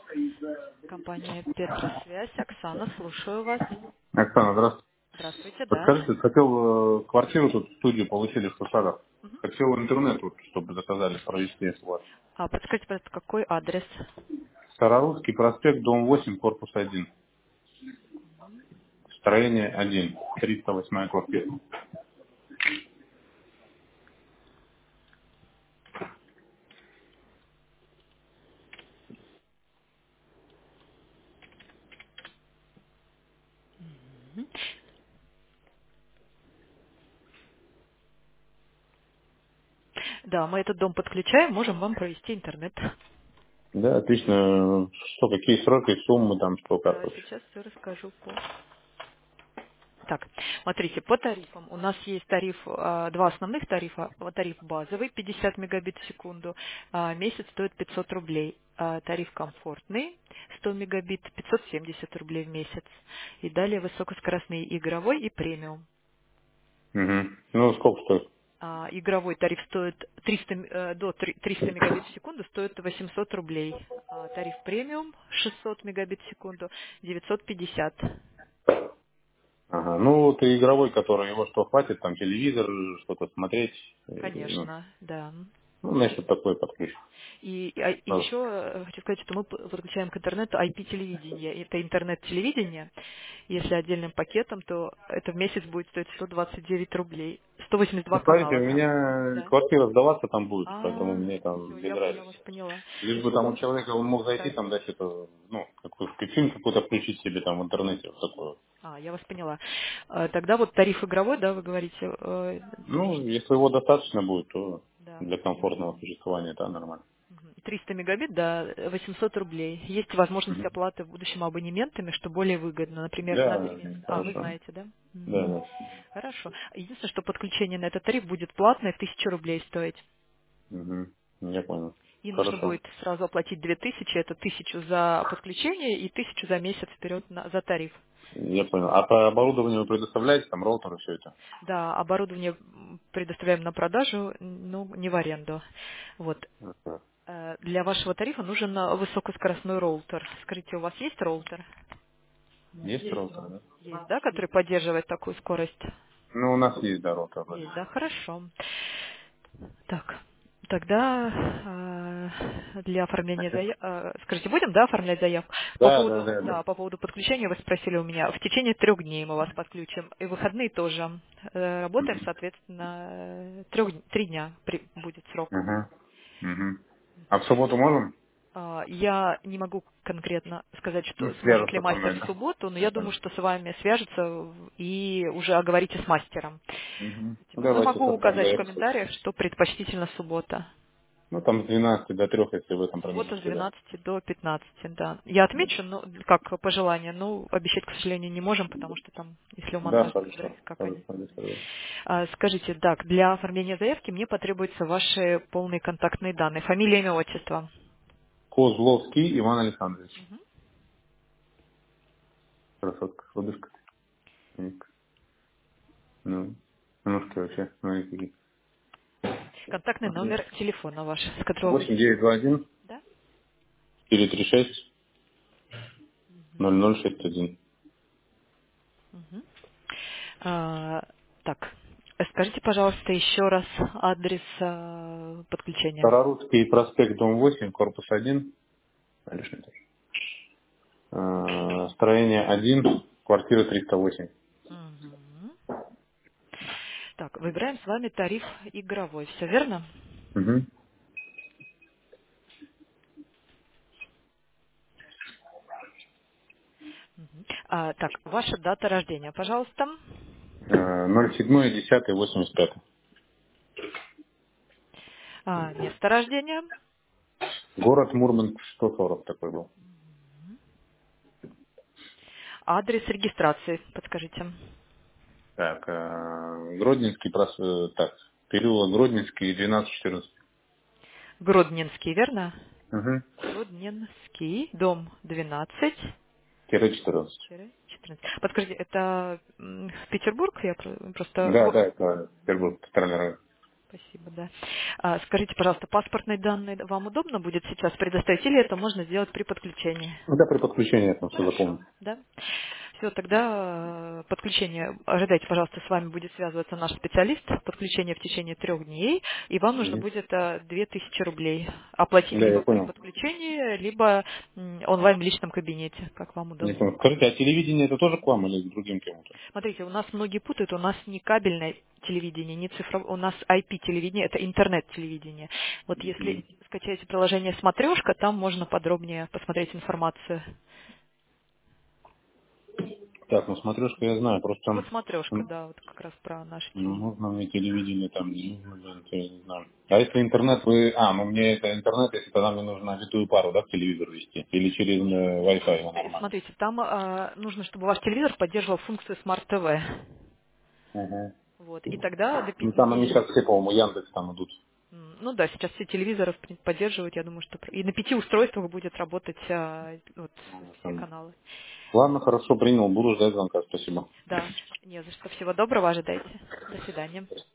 Компания Петросвязь. Оксана, слушаю вас. Оксана, здравствуйте. Здравствуйте, да. Подскажите, хотел квартиру тут, студию получили в Сушарах. Мгм. Хотел интернет, вот, чтобы заказали провести у вас. А подскажите, пожалуйста, какой адрес? Старорусский проспект, дом 8, корпус 1. Строение 1, 308 квартира. Мгм. Да, мы этот дом подключаем, можем вам провести интернет. Да, отлично. Что, какие сроки, суммы там, что, как Да, вообще? сейчас все расскажу по... Так, смотрите, по тарифам. У нас есть тариф, два основных тарифа. Тариф базовый, 50 мегабит в секунду. Месяц стоит 500 рублей. Тариф комфортный, 100 мегабит, 570 рублей в месяц. И далее высокоскоростный игровой и премиум. Угу. Ну, сколько стоит? Игровой тариф стоит 300, до 300 мегабит в секунду стоит 800 рублей. Тариф премиум 600 мегабит в секунду 950. Ага. Ну, вот и игровой, который его что, хватит, там телевизор, что-то смотреть. Ну, Конечно, да. значит, что такое подключим. И еще хочу сказать, что мы подключаем к интернету IP-телевидение. Это интернет-телевидение. Если отдельным пакетом, то это в месяц будет стоить 129 рублей. Ну, 182 смотрите, канала у там. меня Да. квартира сдаваться там будет, поэтому А, мне там все, без я вас разницы. поняла. Лишь бы там у О, человека он мог зайти, да. там дать это, ну, какой-то фильм какой-то включить себе там в интернете, вот такое. Я вас поняла. Тогда вот тариф игровой, да, вы говорите, Ну, может, если его достаточно будет, то да. для комфортного существования это нормально. 300 мегабит, да, 800 рублей. Есть возможность Мгм. оплаты в будущем абонементами, что более выгодно. Например, на 3 Да, месяца. Вы хорошо. знаете, да? Да, Мгм. да. Хорошо. Единственное, что подключение на этот тариф будет платное, 1000 рублей стоить. Мгм. Я понял. И нужно Хорошо. будет сразу оплатить 2000, это 1000 за подключение и 1000 за месяц вперед за тариф. Я понял. А по оборудованию вы предоставляете, там роутер и все это? Да, оборудование предоставляем на продажу, ну, не в аренду. Вот. Ага. Для вашего тарифа нужен высокоскоростной роутер. Скажите, у вас есть роутер? Есть роутер, да? Есть, да, который поддерживает такую скорость? Ну, у нас есть, да, роутер. Да. Есть, да, хорошо. Так, тогда для оформления заявки, скажите, будем, да, оформлять заявку? По Да, да, поводу, да, да. да, по поводу подключения вы спросили у меня. В течение 3 дней мы вас подключим. И выходные тоже. Работаем, соответственно, 3 дня будет срок. Угу. Угу. А в субботу можем? Я не могу конкретно сказать, Ну, что сможет ли свяжутся со мастер мной, в да. субботу, но Я я думаю, понял. что с вами свяжется и уже оговорите с мастером. Угу. Но Давайте могу составим указать в заявку. комментариях, что предпочтительно суббота. Ну, там с 12 до 3, если в этом Суббота с промежутке, да. 12 до 15, да. Я Да, отмечу, ну, как пожелание, но обещать, к сожалению, не можем, потому что там, если у да, монтажников хорошо. график как они. Хорошо, хорошо. Скажите, так, для оформления заявки мне потребуются ваши полные контактные данные. Фамилия, имя, отчество. Козловский Иван Александрович. Мгм. Красотка, лодыжка. Ну, ну что вообще, смотри какие. Контактный номер телефона ваш, с которого вы... 8921 Да? 436 Мгм. 0061. Мгм. А, так, скажите, пожалуйста, еще раз адрес подключения. Старорусский проспект, дом 8, корпус 1. Лишний этаж. Строение 1, квартира 308. Мгм. Так, выбираем с вами тариф игровой, все верно? Угу. Мгм. Так, ваша дата рождения, пожалуйста. 07.10.85. Место рождения. Город Мурманск 140 такой был. Адрес регистрации, подскажите. Так, Гродненский, так, переулок Гродненский, 12-14. Гродненский, верно? Угу. Гродненский, дом 12. Тире 14. 14. Подскажите, это Петербург? Я просто... Да, да, это Петербург, центральный район. Спасибо, да. Скажите, пожалуйста, паспортные данные вам удобно будет сейчас предоставить, или это можно сделать при подключении? Да, при подключении я там все Хорошо, заполню. да. Все, тогда подключение, ожидайте, пожалуйста, с вами будет связываться наш специалист, подключение в течение 3 дней, и вам нужно Мгм. будет 2000 рублей оплатить Да, я либо при понял. подключении, либо онлайн в личном кабинете, как вам Я удобно. понял. Скажите, а телевидение это тоже к вам или к другим кому-то? Смотрите, у нас многие путают, у нас не кабельное телевидение, не цифровое, у нас IP-телевидение, это интернет-телевидение. Вот если Мгм. скачаете приложение «Смотрешка», там можно подробнее посмотреть информацию. Так, ну смотрешка я знаю, просто Вот там «Смотрешка», да, вот как раз про наше ну, телевидение. нужно мне телевидение там, не нужно, блин, я не знаю. А если интернет ну мне это интернет, если тогда мне нужно витую пару, да, к телевизору вести? Или через Wi-Fi его нормально? Смотрите, там нужно, чтобы ваш телевизор поддерживал функцию Smart TV. Ага. Вот, и тогда до Ну там они 5. сейчас все, по-моему, Яндекс там идут. Ну да, сейчас все телевизоры поддерживают, я думаю, что и на 5 устройствах будет работать вот, все Там. каналы. Ладно, хорошо, принял, буду ждать звонка, спасибо. Да, не за что. Всего доброго, ожидайте. До свидания.